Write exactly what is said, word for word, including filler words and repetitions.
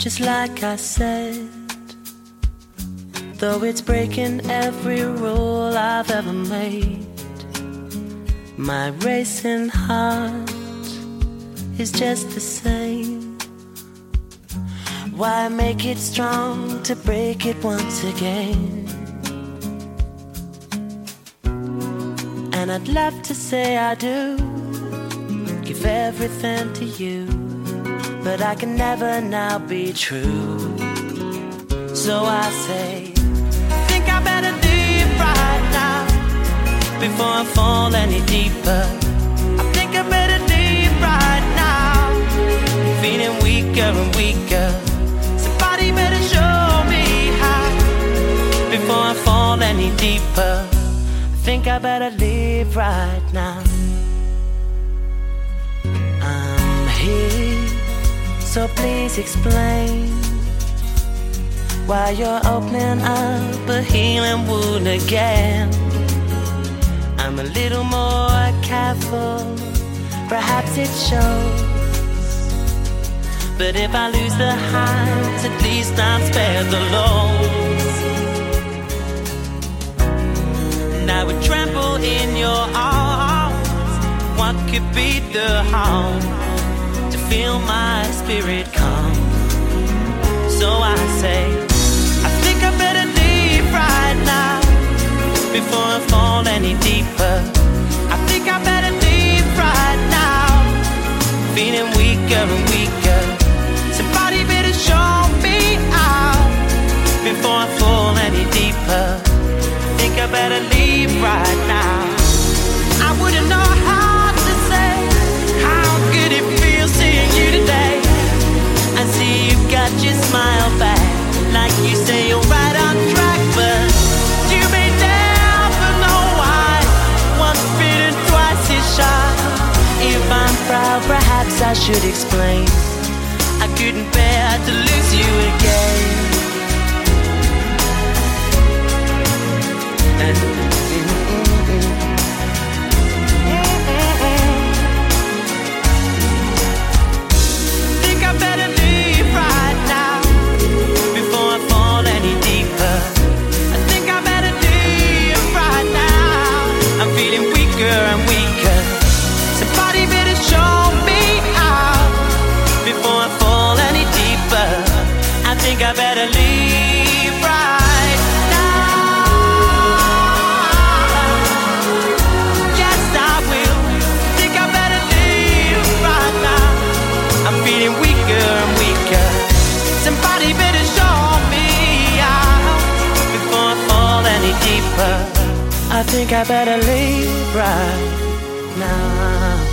Just like I said, though it's breaking every rule I've ever made, my racing heart is just the same. Why make it strong to break it once again? And I'd love to say I do, give everything to you, but I can never now be true. So I say, I think I better leave right now before I fall any deeper. I think I better leave right now, feeling weaker and weaker. Somebody better show me how before I fall any deeper. I think I better leave right now. I'm here, so please explain why you're opening up a healing wound again. I'm a little more careful, perhaps it shows, but if I lose the highs, at least I'm spared the lows. And I would trample in your arms. What could be the harm to feel my spirit calm? So I say, I think I better leave right now before I fall any deeper. I think I better leave right now, feeling weaker and weaker. Somebody better show me out before I fall any deeper. I think I better leave right now. I wouldn't know how to say how good it feels seeing you today. I see you got your smile back, like you say you're right on track, but you may never know why once bitten, twice is shy. If I'm proud, perhaps I should explain I couldn't bear to lose you again. And, think I better leave right now before I fall any deeper. I think I better leave right now. I'm feeling weaker and weaker. Somebody better show me out before I fall any deeper. I think I better leave right now. Yes, I will. Think I better leave right now. I'm feeling weaker and weaker. Somebody better show me out before I fall any deeper. I think I better leave right now.